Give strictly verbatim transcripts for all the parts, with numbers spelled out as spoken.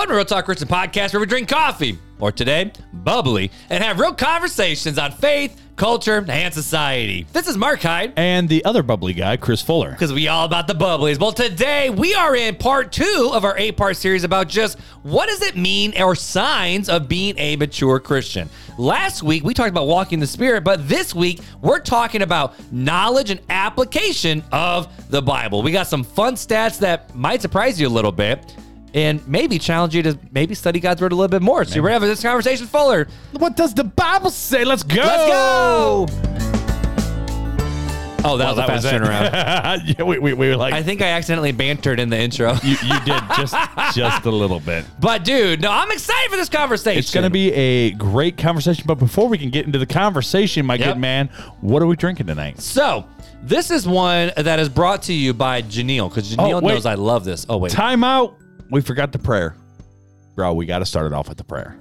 Welcome to Real Talk Christian Podcast, where we drink coffee, or today, bubbly, and have real conversations on faith, culture, and society. This is Mark Hyde. And the other bubbly guy, Chris Fuller. Because we all about the bubblies. Well, today we are in part two of our eight-part series about just what does it mean or signs of being a mature Christian. Last week, we talked about walking in the Spirit, but this week, we're talking about knowledge and application of the Bible. We got some fun stats that might surprise you a little bit, and maybe challenge you to maybe study God's Word a little bit more. So we're having this conversation, Fuller. What does the Bible say? Let's go. Let's go. Oh, that well, was that a fast was turnaround. yeah, we, we, we were like, I think I accidentally bantered in the intro. you, you did just just a little bit. But, dude, no, I'm excited for this conversation. It's going to be a great conversation. But before we can get into the conversation, my Yep. good man, what are we drinking tonight? So, this is one that is brought to you by Janelle, because Janelle Oh, wait. knows I love this. Oh, wait. Time out. We forgot the prayer. Bro, we got to start it off with the prayer.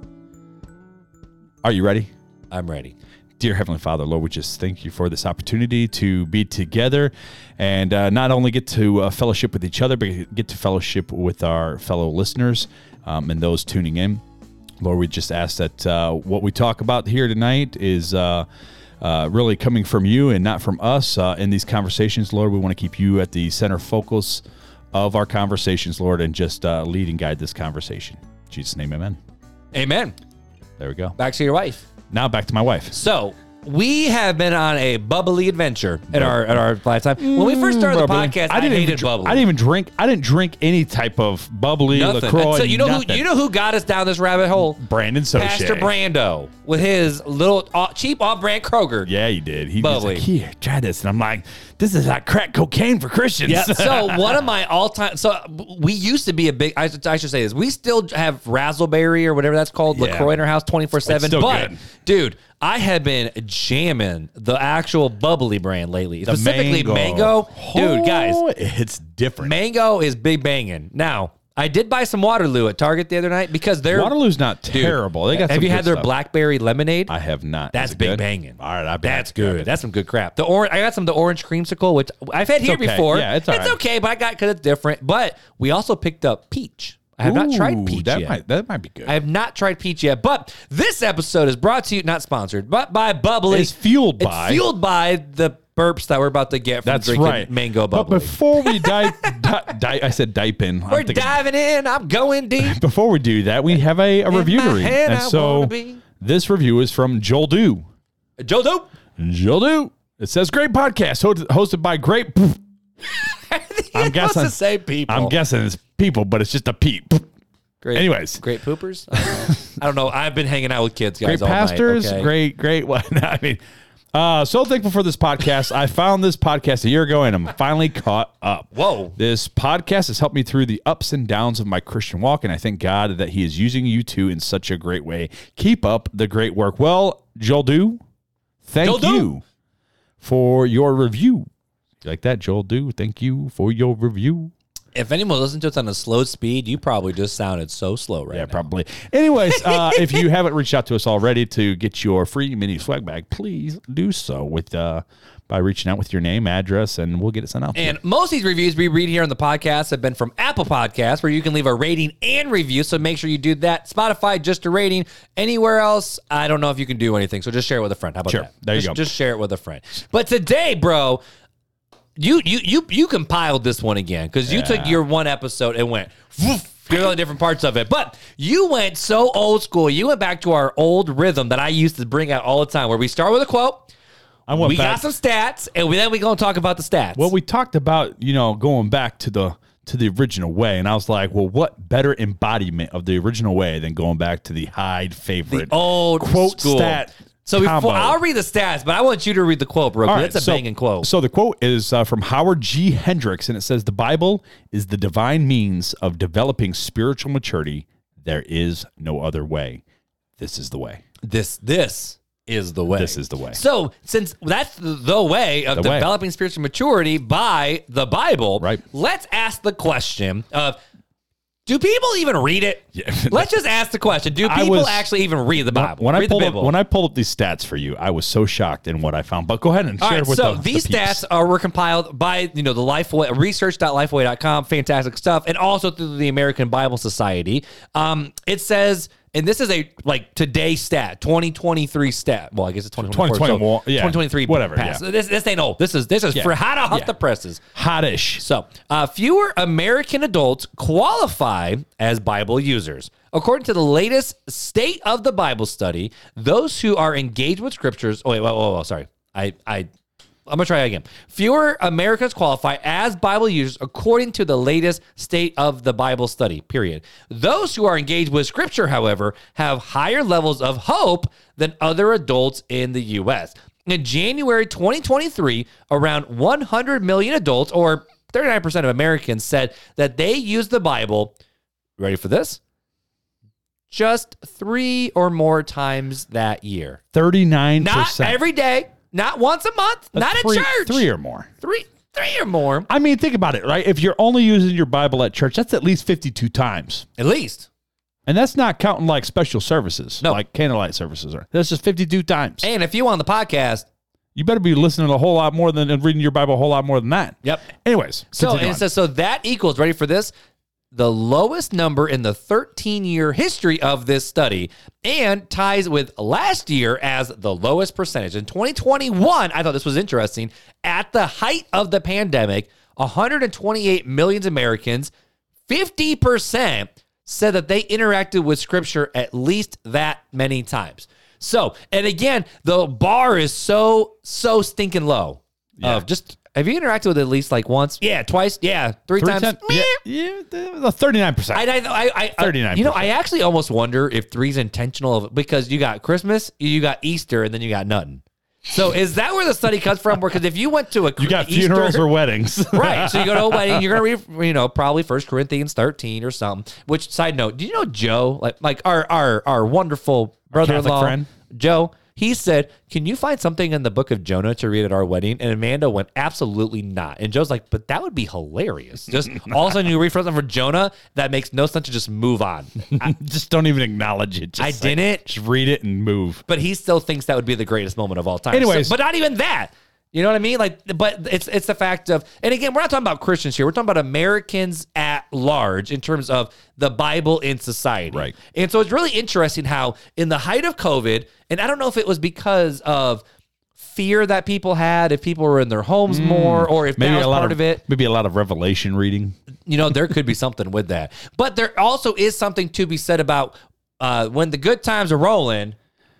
Are you ready? I'm ready. Dear Heavenly Father, Lord, we just thank you for this opportunity to be together and uh, not only get to uh, fellowship with each other, but get to fellowship with our fellow listeners um, and those tuning in. Lord, we just ask that uh, what we talk about here tonight is uh, uh, really coming from you and not from us uh, in these conversations. Lord, we want to keep you at the center focus of our conversations, Lord, and just uh, lead and guide this conversation. In Jesus' name, amen. Amen. There we go. Back to your wife. Now back to my wife. So, we have been on a bubbly adventure at our at our lifetime. When we first started the Bubbly. podcast, I, didn't hated even, dr- bubbly. I didn't even drink. I didn't drink any type of bubbly, Nothing. LaCroix. Until- you know nothing. who you know who got us down this rabbit hole? Brandon Soche. Pastor Brando with his little uh, cheap off-brand Kroger. Yeah, he did. He Bubbly. was like, here, try this. And I'm like, this is like crack cocaine for Christians. Yeah. So one of my all-time. So we used to be a big. I should, I should say this. We still have Razzleberry or whatever that's called, Yeah. LaCroix in our house, twenty-four seven. still But good. dude, I have been jamming the actual bubbly brand lately, specifically mango. Dude, guys, Oh, it's different. mango is big banging. Now, I did buy some Waterloo at Target the other night because they're Waterloo's not Dude, terrible. They got. Have some you good had their stuff. blackberry lemonade? I have not. That's Is it big good? banging. All right, I bet That's it's good. That's some good crap. The orange, I got some of the orange creamsicle, which I've had here okay. before. Yeah, it's all right. okay, but I got because it's different. But we also picked up peach. I have not tried Ooh, peach that yet. Might, that might be good. I have not tried peach yet. But this episode is brought to you, not sponsored, but by Bubbly. It's fueled It's by. fueled by the burps that we're about to get from That's drinking right. mango But bubbly. before we dive, di- di- I said dive in. I'm We're thinking- diving in. I'm going deep. Before we do that, we have a, a review my to read. head And I so wanna be. this review is from Joel Dew. Joe Dope. Joel Dew. It says great podcast ho- hosted by great. I'm guessing. to say people. I'm guessing it's people, but it's just a peep. Great, Anyways. great poopers. I don't know. I don't know. I've been hanging out with kids, guys. Great all night, pastors, okay? great, great. What? I mean, uh, so thankful for this podcast. I found this podcast a year ago, and I'm finally caught up. Whoa. This podcast has helped me through the ups and downs of my Christian walk, and I thank God that He is using you two in such a great way. Keep up the great work. Well, Joel Dew, thank Joel Dew. you for your review. You like that, Joel Dew? Thank you for your review. If anyone listened to us on a slow speed, you probably just sounded so slow right Yeah, now. probably. Anyways, uh, if you haven't reached out to us already to get your free mini swag bag, please do so with uh, by reaching out with your name, address, and we'll get it sent out. And most of these reviews we read here on the podcast have been from Apple Podcasts, where you can leave a rating and review. So make sure you do that. Spotify, just a rating. Anywhere else, I don't know if you can do anything. So just share it with a friend. How about Sure. that? There you just, go. Just share it with a friend. But today, bro, you you you you compiled this one again because you took your one episode and went woof, through all the different parts of it. But you went so old school. You went back to our old rhythm that I used to bring out all the time, where we start with a quote. I went We back. got some stats, and we, then we gonna talk about the stats. Well, we talked about, you know, going back to the to the original way, and I was like, well, what better embodiment of the original way than going back to the Hyde favorite old quote school. stat? So before combo. I'll read the stats, but I want you to read the quote, bro. All That's right, a so- banging quote. So the quote is uh, from Howard G. Hendricks, and it says, "The Bible is the divine means of developing spiritual maturity. There is no other way. This is the way. This this is the way. This is the way." So since that's the, the way of The way. developing spiritual maturity by the Bible, Right. let's ask the question of Do people even read it? Yeah. Let's just ask the question. Do I people was- actually even read the Bible? When I read the pulled up, Bible. when I pulled up these stats for you, I was so shocked in what I found. But go ahead and All share right, with so the, these the peeps. stats are were compiled by you know the Lifeway research dot lifeway dot com, fantastic stuff, and also through the American Bible Society. Um, it says, and this is a like today stat, twenty twenty-three stat. Well, I guess it's twenty twenty-four. twenty twenty-one, so yeah, twenty twenty-three, whatever, pass. yeah. This this ain't old. This is this is Yeah. for hot off Yeah. the presses. Hottish. So, uh, fewer American adults qualify as Bible users. According to the latest State of the Bible study, those who are engaged with scriptures. Oh, wait, whoa, whoa, whoa, sorry. I, I, I'm going to try again. Fewer Americans qualify as Bible users according to the latest State of the Bible study, period. Those who are engaged with scripture, however, have higher levels of hope than other adults in the U S. In January twenty twenty-three, around one hundred million adults, or thirty-nine percent of Americans, said that they use the Bible, ready for this? Just three or more times that year. thirty-nine Not percent. every day, not once a month, not three, at church. Three or more. Three, three or more, I mean, think about it, right? If you're only using your Bible at church, that's at least fifty-two times. at least. And that's not counting like special services, No. like candlelight services. Are. That's just fifty-two times. And if you on the podcast, You better be listening a whole lot more than and reading your Bible a whole lot more than that. yep. Anyways, So continue and it on. says so that equals, ready for this, the lowest number in the thirteen-year history of this study, and ties with last year as the lowest percentage. In twenty twenty-one, I thought this was interesting. At the height of the pandemic, one hundred twenty-eight million Americans, fifty percent said that they interacted with scripture at least that many times. So, and again, the bar is so, so stinking low. Yeah. Of just, have you interacted with it at least like once? Yeah, twice. Yeah, three, Three times. times- Meh. yeah, yeah, thirty-nine percent. I, I, I, I, thirty-nine percent. You know, I actually almost wonder if three's intentional of, because you got Christmas, you got Easter, and then you got nothing. So is that where the study comes from? Because if you went to a You got Easter, funerals or weddings. right? So you go to a wedding, you're gonna read, you know, probably First Corinthians thirteen or something. Which, side note, do you know Joe, like like our our our wonderful brother-in-law, friend? Joe? He said, "Can you find something in the book of Jonah to read at our wedding?" And Amanda went, "Absolutely not." And Joe's like, "But that would be hilarious. Just all of a sudden you read something for Jonah that makes no sense to just move on." I, Just don't even acknowledge it. Just I like, didn't. Just read it and move. But he still thinks that would be the greatest moment of all time. Anyways. So- but not even that. You know what I mean? Like, but it's it's the fact of, and again, we're not talking about Christians here. We're talking about Americans at large in terms of the Bible in society. Right. And so it's really interesting how in the height of COVID, and I don't know if it was because of fear that people had, if people were in their homes more, or if Maybe that was a lot part of, it. Maybe a lot of revelation reading. You know, there could be something with that. But there also is something to be said about uh, when the good times are rolling,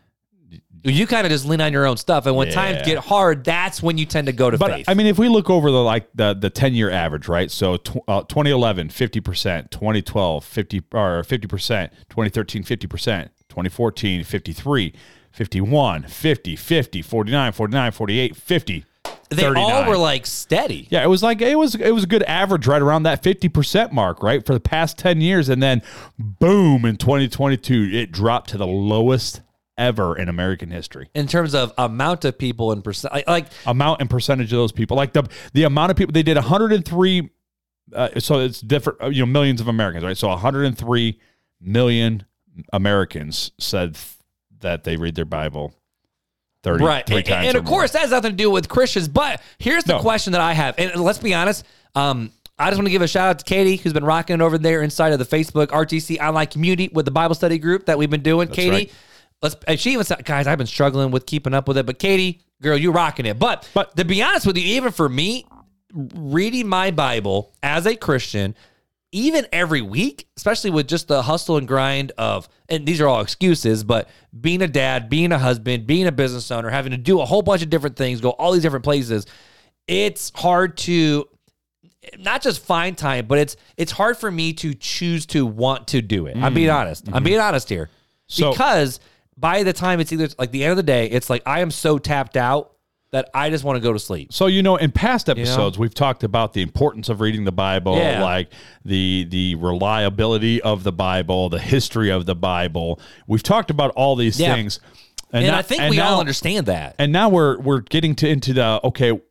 you kind of just lean on your own stuff. And when Yeah. times get hard, that's when you tend to go to But faith. I mean, if we look over the like the the ten year average, right? So tw- uh, twenty eleven, fifty percent, twenty twelve, fifty or fifty percent, twenty thirteen, fifty percent, twenty fourteen, fifty-three, fifty-one, fifty, fifty, forty-nine, forty-nine, forty-eight, fifty. they thirty-nine. all were like steady. Yeah, it was like it was it was a good average right around that fifty percent mark, right? For the past ten years, and then boom, in twenty twenty-two, it dropped to the lowest ever in American history. In terms of amount of people and percent, like, like Amount and percentage of those people, like the the amount of people they did one hundred three. Uh, so it's different, uh, you know, millions of Americans, right? So one hundred three million Americans said th- that they read their Bible thirty right. three And, times. and or of course, more. that has nothing to do with Christians. But here's the No. question that I have. And let's be honest. Um, I just want to give a shout out to Katie, who's been rocking it over there inside of the Facebook R T C online community with the Bible study group that we've been doing. Katie, right. let's. And she even said, guys, I've been struggling with keeping up with it. But Katie, girl, you rocking it. But, But- to be honest with you, even for me, reading my Bible as a Christian, even every week, especially with just the hustle and grind of, and these are all excuses, but being a dad, being a husband, being a business owner, having to do a whole bunch of different things, go all these different places, it's hard to not just find time, but it's it's hard for me to choose to want to do it. I'm being honest. I'm being honest here. So- because by the time it's either like the end of the day, it's like I am so tapped out that I just want to go to sleep. So, you know, in past know? episodes, we've talked about the importance of reading the Bible, Yeah. like the the reliability of the Bible, the history of the Bible. We've talked about all these Yeah. things. And, now- I think and we all now- understand that. And now we're we're getting to into the okay,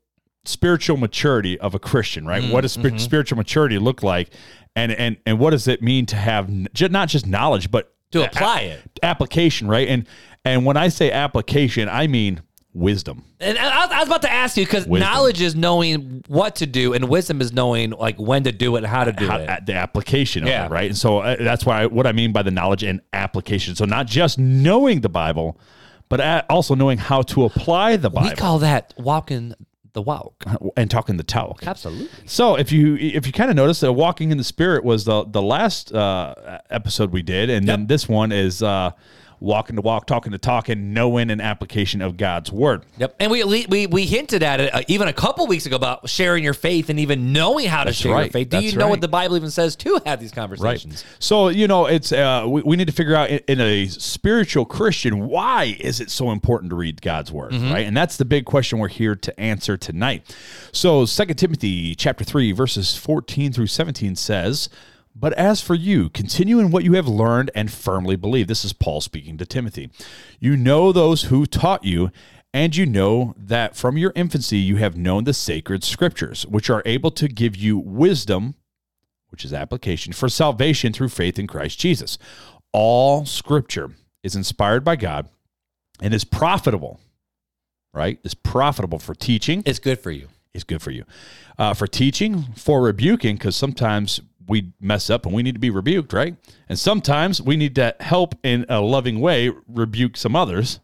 spiritual maturity of a Christian, right? Mm, what does sp- mm-hmm. spiritual maturity look like? And, and, and what does it mean to have n- not just knowledge, but to apply a- it, application, right? And, and when I say application, I mean wisdom. And I, I was about to ask you, because knowledge is knowing what to do, and wisdom is knowing like when to do it and how to do how, it. The application yeah. of it, right? And so uh, that's why I, what I mean by the knowledge and application. So not just knowing the Bible, but also knowing how to apply the Bible. We call that walking the walk and talking the talk. Absolutely. So if you if you kind of notice that walking in the Spirit was the the last uh, episode we did, and yep. then this one is uh, walking the walk, talking the talk, and knowing an application of God's word. Yep. And we we we hinted at it uh, even a couple weeks ago about sharing your faith and even knowing how to That's share right. your faith. Do That's you know right. what the Bible even says to have these conversations? Right. So, you know, it's uh, we, we need to figure out in, in a spiritual Christian, why is it so important to read God's word, mm-hmm. right? And that's the big question we're here to answer tonight. So Second Timothy chapter three, verses fourteen through seventeen says, "But as for you, continue in what you have learned and firmly believe." This is Paul speaking to Timothy. "You know those who taught you, and you know that from your infancy you have known the sacred scriptures, which are able to give you wisdom," which is application, "for salvation through faith in Christ Jesus. All scripture is inspired by God and is profitable," right? Is profitable for teaching. It's good for you. It's good for you. Uh, for teaching, for rebuking, because sometimes we mess up and we need to be rebuked, right? And sometimes we need to help in a loving way rebuke some others.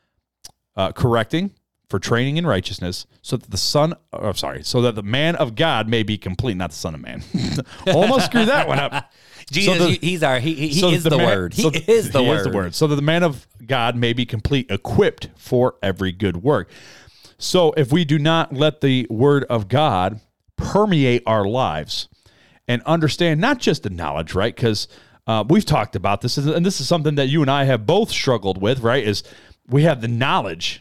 Uh, correcting, for training in righteousness, so that the son, oh, sorry, so that the man of God may be complete, not the son of man. Almost screwed that one up. Jesus, so the, he's our, he, he, so he is the, the man, word. He so is the he word. Is the word. So that the man of God may be complete, equipped for every good work. So if we do not let the word of God permeate our lives and understand not just the knowledge, right? Because uh, we've talked about this, and this is something that you and I have both struggled with, right? Is we have the knowledge,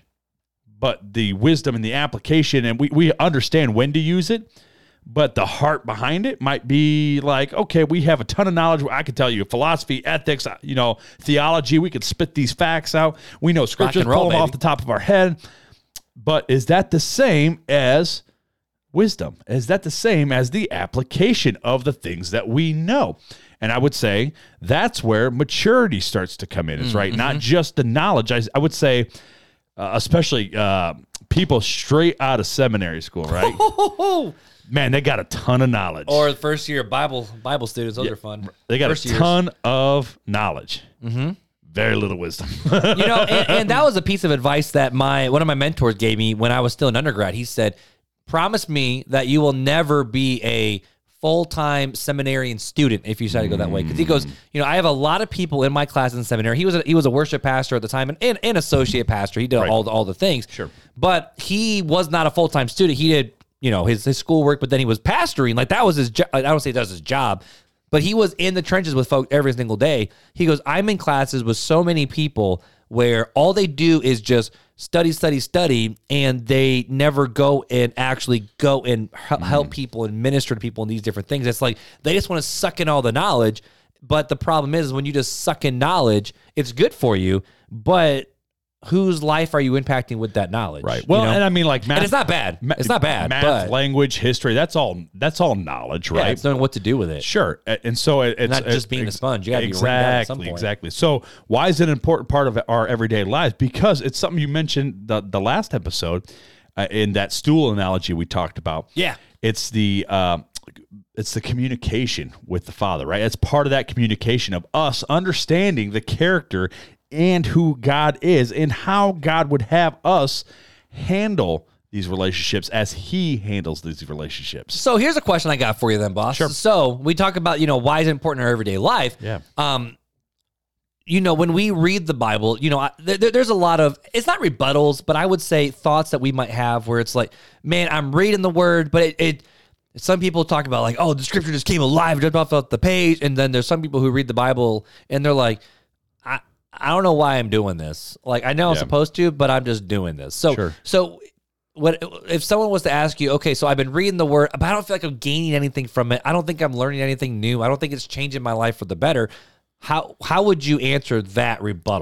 but the wisdom and the application, and we, we understand when to use it, but the heart behind it might be like, okay, we have a ton of knowledge. I could tell you philosophy, ethics, you know, theology. We could spit these facts out. We know scriptures, pull them off the top of our head. But is that the same as wisdom? Is that the same as the application of the things that we know? And I would say that's where maturity starts to come in. It's mm-hmm. right, not just the knowledge. I, I would say, uh, especially uh, people straight out of seminary school, right? Man, they got a ton of knowledge. Or the first year Bible Bible students, those yeah, are fun. They got first a years. ton of knowledge. Mm-hmm. Very little wisdom. You know, and, and that was a piece of advice that my one of my mentors gave me when I was still an undergrad. He said, "Promise me that you will never be a full-time seminarian student if you decide to go that way." Because he goes, you know, I have a lot of people in my class in seminary. He was a, he was a worship pastor at the time and and, and associate pastor. He did right. all the, all the things. Sure, but he was not a full-time student. He did, you know, his his schoolwork, but then he was pastoring. Like that was his job. I don't say that was his job. But he was in the trenches with folk every single day. He goes, I'm in classes with so many people where all they do is just study, study, study, and they never go and actually go and help people and minister to people in these different things. It's like they just want to suck in all the knowledge. But the problem is, is when you just suck in knowledge, it's good for you, but whose life are you impacting with that knowledge? Right. Well, you know? And I mean, like math. And it's not bad. Ma- it's not bad. Math, but language, history. That's all. That's all knowledge, right? Yeah, it's knowing what to do with it. Sure. And so it, it's not just being ex- a sponge. You got to exactly, be written down at some point. Exactly. So why is it an important part of our everyday lives? Because it's something you mentioned the the last episode uh, in that stool analogy we talked about. Yeah. It's the. Uh, It's the communication with the Father, right? It's part of that communication of us understanding the character and who God is and how God would have us handle these relationships as he handles these relationships. So here's a question I got for you then, boss. Sure. So we talk about, you know, why is it important in our everyday life? Yeah. Um, you know, when we read the Bible, you know, I, there, there's a lot of, it's not rebuttals, but I would say thoughts that we might have where it's like, man, I'm reading the word, but it, it some people talk about like, oh, the scripture just came alive, jumped off the page. And then there's some people who read the Bible and they're like, I, I don't know why I'm doing this. Like, I know I'm yeah. supposed to, but I'm just doing this. So, sure. so what if someone was to ask you, okay, so I've been reading the word, but I don't feel like I'm gaining anything from it. I don't think I'm learning anything new. I don't think it's changing my life for the better. How, how would you answer that rebuttal?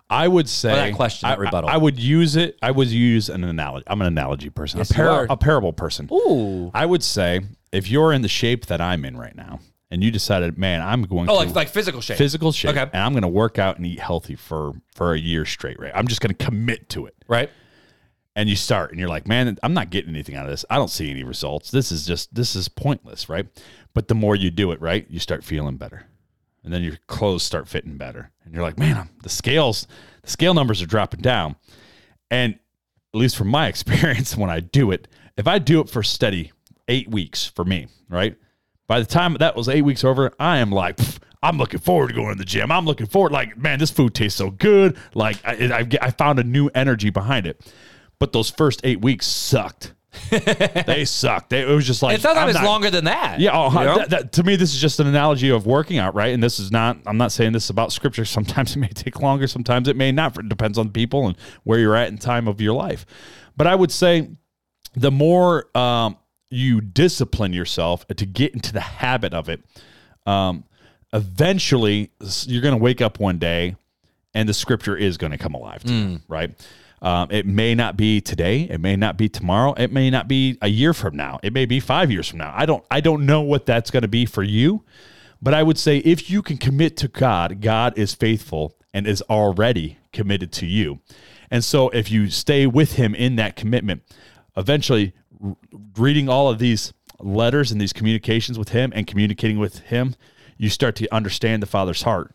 I would say Or that question, I, that rebuttal. I, I would use it. I would use an analogy. I'm an analogy person. Yes, a, par- you are. a parable person. Ooh. I would say if you're in the shape that I'm in right now, and you decided, man, I'm going Oh, to like like physical shape. physical shape, Okay. and I'm going to work out and eat healthy for for a year straight. Right? I'm just going to commit to it. Right. And you start, and you're like, man, I'm not getting anything out of this. I don't see any results. This is just this is pointless, right? But the more you do it, right, you start feeling better. And then your clothes start fitting better. And you're like, man, I'm, the scales, the scale numbers are dropping down. And at least from my experience, when I do it, if I do it for steady eight weeks for me, right? By the time that was eight weeks over, I am like, I'm looking forward to going to the gym. I'm looking forward, like, man, this food tastes so good. Like, I, I, I found a new energy behind it. But those first eight weeks sucked. They sucked. They, it was just like, And sometimes I'm it's not- longer than that. Yeah, oh, you know? that, that, to me, this is just an analogy of working out, right? And this is not, I'm not saying this is about scripture. Sometimes it may take longer, sometimes it may not. It depends on the people and where you're at in time of your life. But I would say the more um, you discipline yourself to get into the habit of it, um, eventually you're going to wake up one day and the scripture is going to come alive to you, right? Um, it may not be today. It may not be tomorrow. It may not be a year from now. It may be five years from now. I don't, I don't know what that's going to be for you, but I would say if you can commit to God, God is faithful and is already committed to you. And so if you stay with him in that commitment, eventually r- reading all of these letters and these communications with him and communicating with him, you start to understand the Father's heart.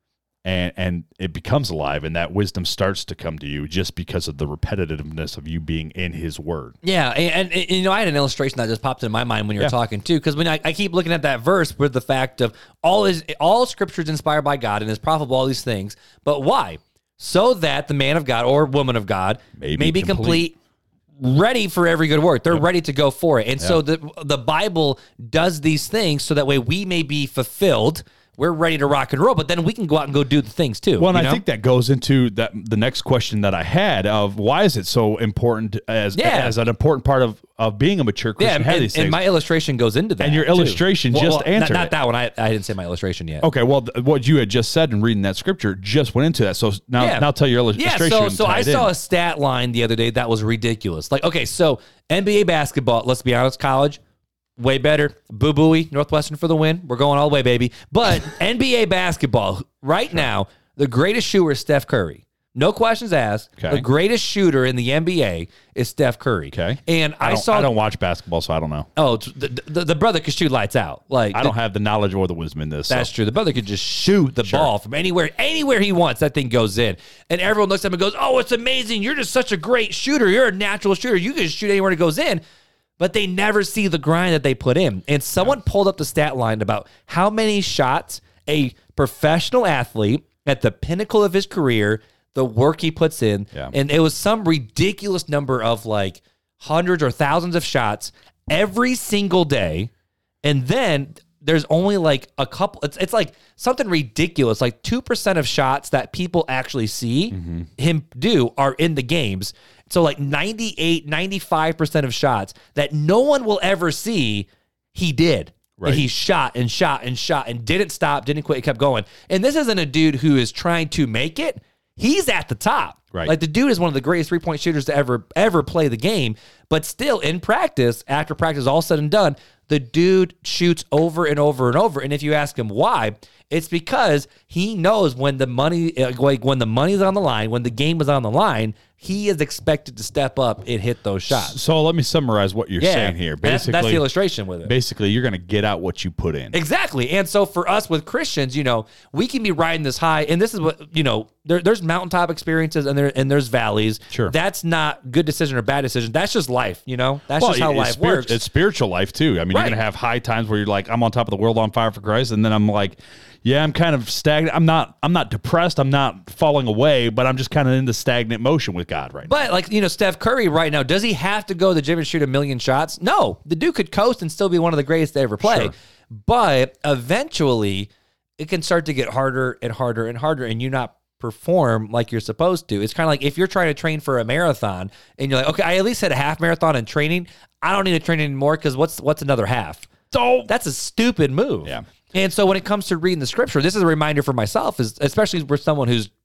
And and it becomes alive, and that wisdom starts to come to you just because of the repetitiveness of you being in his word. Yeah, and, and, and, you know, I had an illustration that just popped in my mind when you were Yeah. talking too, because when I, I keep looking at that verse with the fact of all is all Scripture is inspired by God and is profitable, all these things, but why? So that the man of God or woman of God May be may be complete, ready for every good work. They're ready to go for it, and so the the Bible does these things so that way we may be fulfilled. We're ready to rock and roll, but then we can go out and go do the things too. Well, and you I know? think that goes into that the next question that I had of why is it so important as Yeah. as an important part of, of being a mature yeah, Christian? and, have and, these and things. my illustration goes into that. And your too. illustration Well, just well, not- answered Not it. that one. I, I didn't say my illustration yet. Okay, well, th- what you had just said in reading that scripture just went into that. So now, Yeah. now tell your Yeah, illustration. so so I tied saw in. a stat line the other day that was ridiculous. Like, okay, so N B A basketball, let's be honest, college, way better. Boo Booey, Northwestern for the win. We're going all the way, baby. But N B A basketball, right now, the greatest shooter is Steph Curry. No questions asked. Okay. The greatest shooter in the N B A is Steph Curry. Okay. And I, I don't, saw. I don't watch basketball, so I don't know. Oh, the, the, the brother could shoot lights out. Like I don't have the knowledge or the wisdom in this. That's so. true. The brother could just shoot the ball from anywhere, anywhere he wants. That thing goes in, and everyone looks at him and goes, "Oh, it's amazing! You're just such a great shooter. You're a natural shooter. You can shoot anywhere it goes in." But they never see the grind that they put in. And someone pulled up the stat line about how many shots a professional athlete at the pinnacle of his career, the work he puts in, Yeah. and it was some ridiculous number of like hundreds or thousands of shots every single day. And then there's only like a couple, it's, it's like something ridiculous. Like two percent of shots that people actually see Mm-hmm. him do are in the games. So like ninety-eight, ninety-five percent of shots that no one will ever see, he did. Right. And he shot and shot and shot and didn't stop, didn't quit, kept going. And this isn't a dude who is trying to make it. He's at the top. Right. Like the dude is one of the greatest three-point shooters to ever ever play the game. But still, in practice, after practice all said and done, the dude shoots over and over and over. And if you ask him why, it's because he knows when the money, like when the money's on the line, when the game is on the line, he is expected to step up and hit those shots. So let me summarize what you're Yeah, saying here. And that's, Basically, that's the illustration with it. basically, you're going to get out what you put in. Exactly. And so for us with Christians, you know, we can be riding this high, and this is what, you know, there, there's mountaintop experiences and there and there's valleys. Sure. That's not good decision or bad decision. That's just life, you know? That's Well, just how it's life spirit- works. It's spiritual life too. I mean, Right. you're gonna have high times where you're like, I'm on top of the world, on fire for Christ, and then I'm like, yeah, I'm kind of stagnant. I'm not. I'm not depressed. I'm not falling away, but I'm just kind of in the stagnant motion with God right now. But like, you know, Steph Curry right now, does he have to go to the gym and shoot a million shots? No. The dude could coast and still be one of the greatest to ever play. Sure. But eventually it can start to get harder and harder and harder, and you not perform like you're supposed to. It's kind of like if you're trying to train for a marathon and you're like, okay, I at least had a half marathon in training. I don't need to train anymore because what's what's another half? So That's a stupid move. Yeah. And so when it comes to reading the scripture, this is a reminder for myself, is especially for someone who's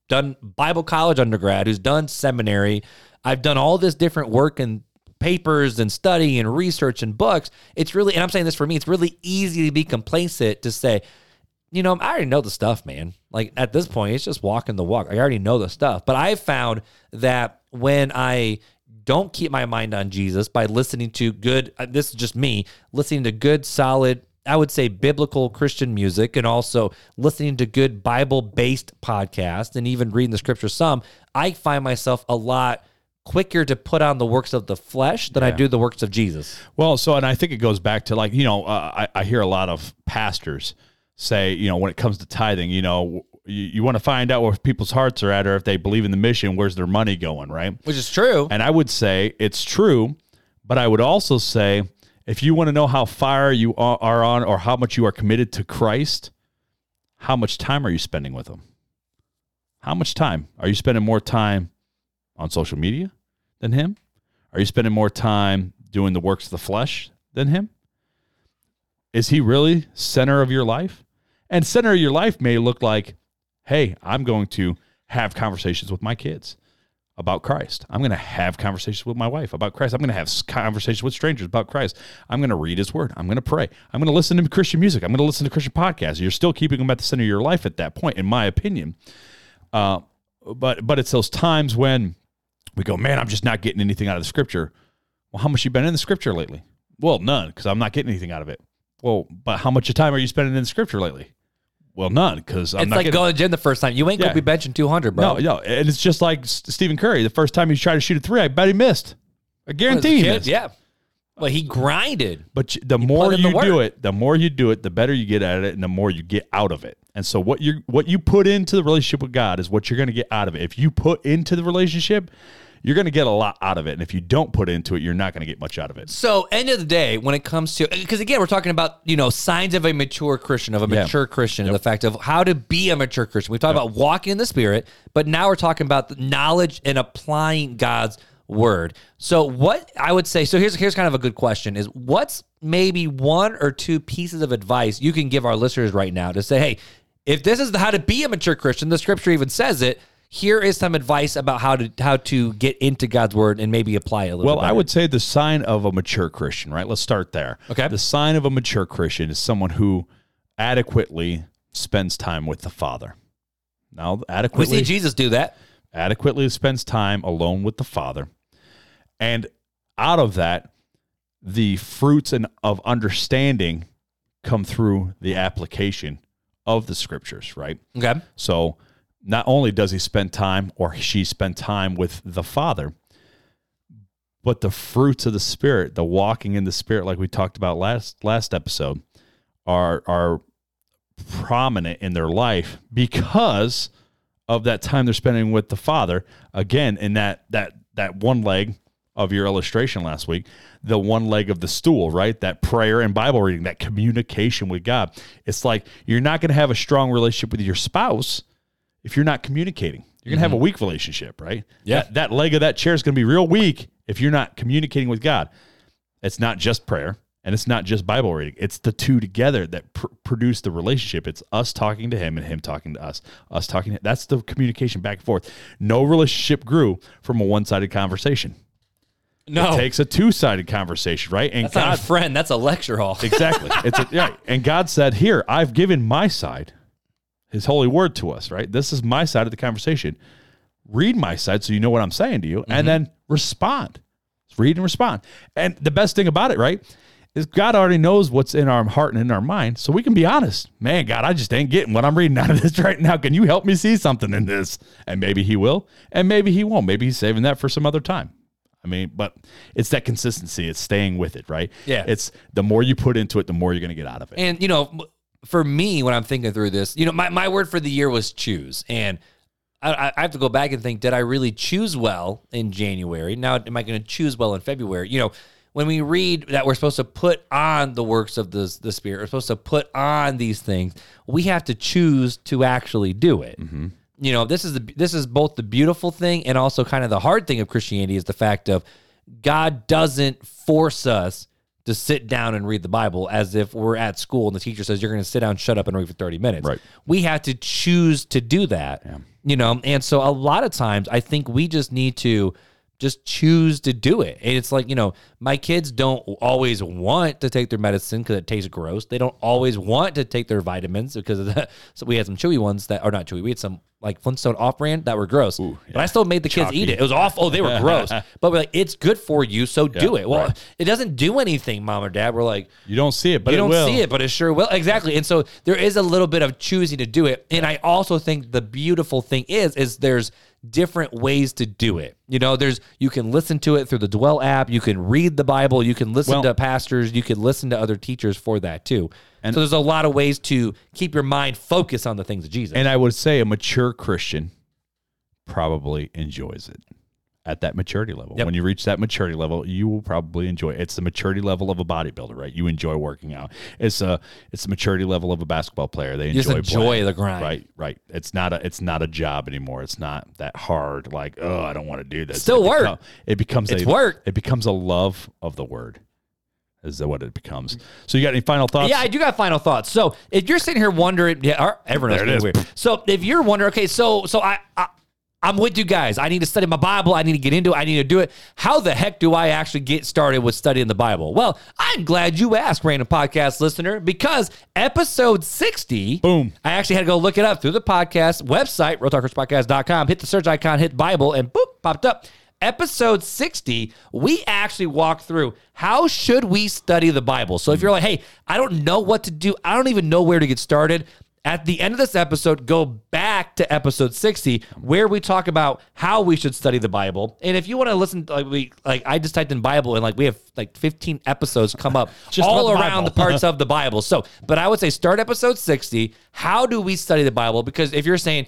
done Bible college undergrad, who's done seminary. I've done all this different work and papers and study and research and books. It's really, and I'm saying this for me, it's really easy to be complacent to say, you know, I already know the stuff, man. Like at this point, it's just walking the walk. I already know the stuff. But I've found that when I don't keep my mind on Jesus by listening to good, this is just me, listening to good, solid, I would say biblical Christian music, and also listening to good Bible-based podcasts and even reading the scripture some, I find myself a lot quicker to put on the works of the flesh than yeah. I do the works of Jesus. Well, so, and I think it goes back to like, you know, uh, I, I hear a lot of pastors say, you know, when it comes to tithing, you know, you, you want to find out where people's hearts are at, or if they believe in the mission, where's their money going, right? Which is true. And I would say it's true, but I would also say, if you want to know how far you are on or how much you are committed to Christ, how much time are you spending with him? How much time? Are you spending more time on social media than him? Are you spending more time doing the works of the flesh than him? Is he really center of your life? And center of your life may look like, hey, I'm going to have conversations with my kids about Christ. I'm going to have conversations with my wife about Christ. I'm going to have conversations with strangers about Christ. I'm going to read his word. I'm going to pray. I'm going to listen to Christian music. I'm going to listen to Christian podcasts. You're still keeping them at the center of your life at that point, in my opinion. Uh, but but it's those times when we go, man, I'm just not getting anything out of the scripture. Well, how much you been in the scripture lately? Well, none, because I'm not getting anything out of it. Well, but how much time are you spending in the scripture lately? Well, none, because I'm it's not like getting... going to the gym the first time. You ain't yeah. going to be benching two hundred, bro. No, no, and it's just like Stephen Curry. The first time he tried to shoot a three, I bet he missed. I guarantee he missed. Yeah. Well, he grinded. But the he more you the do it, the more you do it, the better you get at it, and the more you get out of it. And so what you what you put into the relationship with God is what you're going to get out of it. If you put into the relationship, you're going to get a lot out of it. And if you don't put into it, you're not going to get much out of it. So end of the day, when it comes to, because again, we're talking about, you know, signs of a mature Christian, of a yeah. mature Christian, yep. and the fact of how to be a mature Christian. We've talked yep. about walking in the Spirit, but now we're talking about the knowledge and applying God's word. So what I would say, so here's, here's kind of a good question, is what's maybe one or two pieces of advice you can give our listeners right now to say, hey, if this is how to be a mature Christian, the scripture even says it, here is some advice about how to how to get into God's word and maybe apply it a little well, bit. Well, I would say the sign of a mature Christian, right? Let's start there. Okay. The sign of a mature Christian is someone who adequately spends time with the Father. Now, adequately... We see Jesus do that. Adequately spends time alone with the Father. And out of that, the fruits and of understanding come through the application of the scriptures, right? Okay. So... not only does he spend time or she spend time with the Father, but the fruits of the Spirit, the walking in the Spirit, like we talked about last last episode, are are prominent in their life because of that time they're spending with the Father. Again, in that that that one leg of your illustration last week, the one leg of the stool, right? That prayer and Bible reading, that communication with God. It's like you're not going to have a strong relationship with your spouse if you're not communicating. You're going to have a weak relationship, right? Yeah. That, that leg of that chair is going to be real weak if you're not communicating with God. It's not just prayer, and it's not just Bible reading. It's the two together that pr- produce the relationship. It's us talking to him and him talking to us. Us talking to him. That's the communication back and forth. No relationship grew from a one-sided conversation. No. It takes a two-sided conversation, right? And that's God, not a friend. That's a lecture hall. Exactly. It's a, yeah. And God said, here, I've given my side, his holy word to us, right? This is my side of the conversation. Read my side so you know what I'm saying to you, mm-hmm. and then respond. Read and respond. And the best thing about it, right, is God already knows what's in our heart and in our mind, so we can be honest. Man, God, I just ain't getting what I'm reading out of this right now. Can you help me see something in this? And maybe he will, and maybe he won't. Maybe he's saving that for some other time. I mean, but it's that consistency. It's staying with it, right? Yeah. It's the more you put into it, the more you're going to get out of it. And, you know, for me, when I'm thinking through this, you know, my, my word for the year was choose. And I, I have to go back and think, did I really choose well in January? Now, am I going to choose well in February? You know, when we read that we're supposed to put on the works of the, the Spirit, we're supposed to put on these things, we have to choose to actually do it. Mm-hmm. You know, this is the this is both the beautiful thing and also kind of the hard thing of Christianity is the fact of God doesn't force us to sit down and read the Bible as if we're at school and the teacher says you're going to sit down, shut up, and read for thirty minutes. Right. We have to choose to do that, Yeah. you know? And so a lot of times I think we just need to just choose to do it. And it's like, you know, my kids don't always want to take their medicine because it tastes gross. They don't always want to take their vitamins because of that. So we had some chewy ones that are not chewy. We had some like Flintstone off-brand that were gross. Ooh, yeah. But I still made the kids Chalky. eat it. It was awful. Oh, they were gross. But we're like, it's good for you, so Yeah, do it. Well, right. it doesn't do anything, Mom or Dad. We're like, You don't see it, but you it don't will. see it, but it sure will. Exactly. And so there is a little bit of choosing to do it. And I also think the beautiful thing is, is there's different ways to do it. You know, there's, you can listen to it through the Dwell app. You can read the Bible. You can listen Well- to pastors. You can listen to other teachers for that too. And- so there's a lot of ways to keep your mind focused on the things of Jesus. And I would say a mature Christian probably enjoys it at that maturity level. Yep. When you reach that maturity level, you will probably enjoy it. It's the maturity level of a bodybuilder, right? You enjoy working out. It's a it's the maturity level of a basketball player. They You just enjoy enjoy playing. the grind. Right, right. It's not a it's not a job anymore. It's not that hard. Like, oh, I don't want to do this. Still it work. Become, it becomes It's a work. It becomes a love of the word. Is what it becomes. So you got any final thoughts? Yeah, I do got final thoughts. So if you're sitting here wondering, yeah, our- everyone There knows it it's weird. So if you're wondering, okay, so so I, I I'm with you guys. I need to study my Bible. I need to get into it. I need to do it. How the heck do I actually get started with studying the Bible? Well, I'm glad you asked, random podcast listener, because episode sixty, Boom. I actually had to go look it up through the podcast website, real talk christian podcast dot com, hit the search icon, hit Bible, and boop, popped up. Episode sixty, we actually walk through how should we study the Bible. So if you're like, hey, I don't know what to do, I don't even know where to get started, at the end of this episode, go back to episode sixty, where we talk about how we should study the Bible. And if you want to listen, like we, like I just typed in Bible, and like we have like fifteen episodes come up Just all about the around Bible. the parts of the Bible. So, but I would say start episode sixty. How do we study the Bible? Because if you're saying,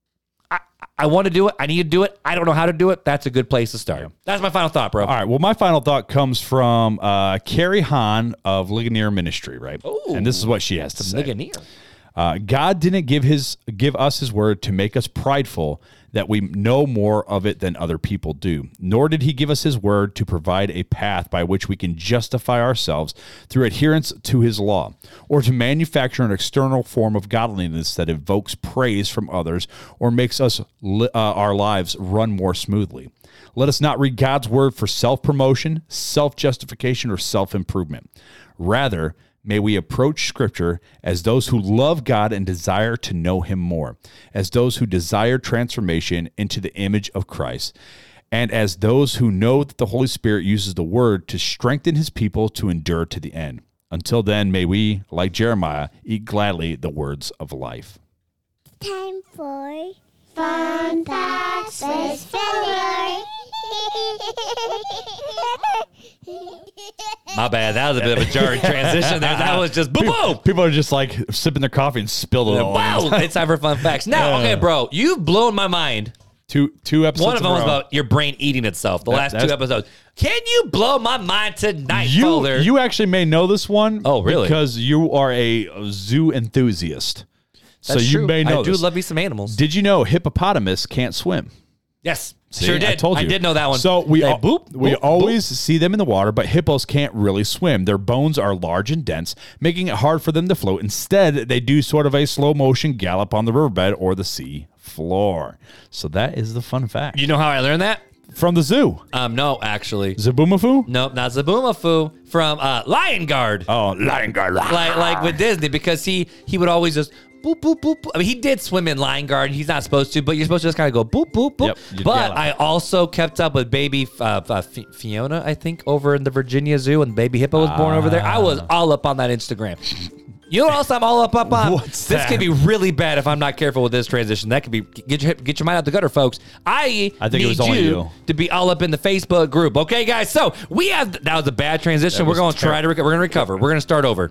I, I want to do it, I need to do it, I don't know how to do it, that's a good place to start. That's my final thought, bro. All right. Well, my final thought comes from uh, Carrie Hahn of Ligonier Ministry, right? Ooh. And this is what she has to say. Ligonier. Uh, God didn't give his give us his word to make us prideful that we know more of it than other people do, nor did he give us his word to provide a path by which we can justify ourselves through adherence to his law, or to manufacture an external form of godliness that evokes praise from others or makes us li- uh, our lives run more smoothly. Let us not read God's word for self-promotion, self-justification, or self-improvement. Rather, may we approach Scripture as those who love God and desire to know him more, as those who desire transformation into the image of Christ, and as those who know that the Holy Spirit uses the Word to strengthen his people to endure to the end. Until then, may we, like Jeremiah, eat gladly the words of life. Time for Fun Facts with Filler. My bad. That was a bit of a jarring transition there. That was just boom, boom. People are just like sipping their coffee and spilled it all. Wow. It's time for fun facts. Now, okay, bro, you've blown my mind. Two two episodes. One of in them a was row. about your brain eating itself. The That- last two that's- episodes. Can you blow my mind tonight, You Folder? you actually may know this one. Oh, really? Because you are a zoo enthusiast. so That's you true. may know I do this. love me some animals. Did you know hippopotamus can't swim? Yes, See, sure did. I told you. did know that one. So we They al- boop, we boop, always see them in the water, but hippos can't really swim. Their bones are large and dense, making it hard for them to float. Instead, they do sort of a slow motion gallop on the riverbed or the sea floor. So that is the fun fact You know how I learned that? from the zoo. Um, no, actually, Zaboomafoo? nope, not Zaboomafoo, from uh, Lion Guard. Oh, lion guard. like like with Disney, because he he would always just boop boop boop. boop. I mean, he did swim in Lion Guard. He's not supposed to, but you're supposed to just kind of go boop boop boop. Yep, you but gallop. I also kept up with baby uh, uh, Fi- Fiona, I think, over in the Virginia Zoo, and baby hippo was born over there. I was all up on that Instagram. You know what else I'm all up up on? What's this that? could be really bad if I'm not careful with this transition. That could be get your get your mind out the gutter, folks. I, I think it need was only you, you. to be all up in the Facebook group. Okay, guys. So we have that was a bad transition. That We're was going to try to terrible. reco- we're going to recover. We're going to start over.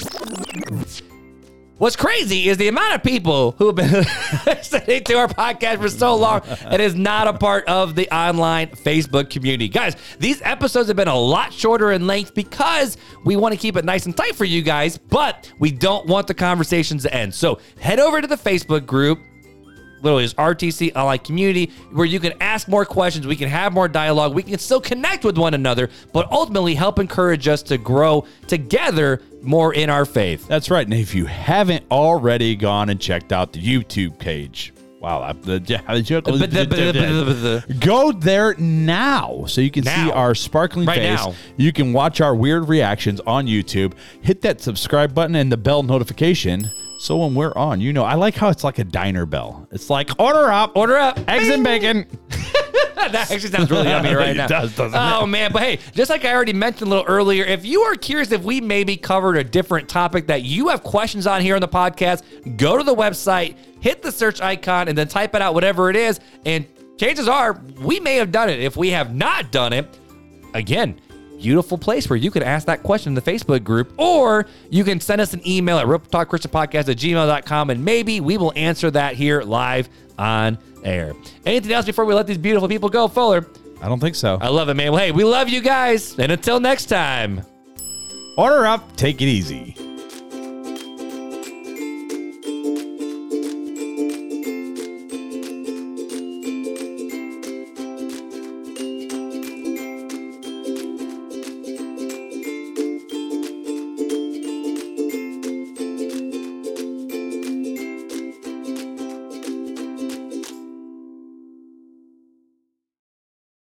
What's crazy is the amount of people who have been listening to our podcast for so long and is not a part of the online Facebook community. Guys, these episodes have been a lot shorter in length because we want to keep it nice and tight for you guys, but we don't want the conversations to end. So head over to the Facebook group. literally is R T C Online Community, where you can ask more questions, we can have more dialogue, we can still connect with one another, but ultimately help encourage us to grow together more in our faith. That's right. And if you haven't already gone and checked out the YouTube page, wow, I- the- go there now so you can Now. see our sparkling Right face. now. You can watch our weird reactions on YouTube. Hit that subscribe button and the bell notification. So when we're on, you know, I like how it's like a diner bell. It's like, order up, Order up. eggs and bacon. That actually sounds really yummy right It now. does, doesn't oh, it? man. But hey, just like I already mentioned a little earlier, if you are curious if we maybe covered a different topic that you have questions on here on the podcast, go to the website, hit the search icon, and then type it out, whatever it is. And chances are we may have done it. If we have not done it, again, beautiful place where you can ask that question in the Facebook group, or you can send us an email at real talk christian podcast at gmail dot com, and maybe we will answer that here live on air. Anything else before we let these beautiful people go, Fuller? I don't think so. I love it, man. Well, hey, we love you guys, and until next time. Order up, take it easy.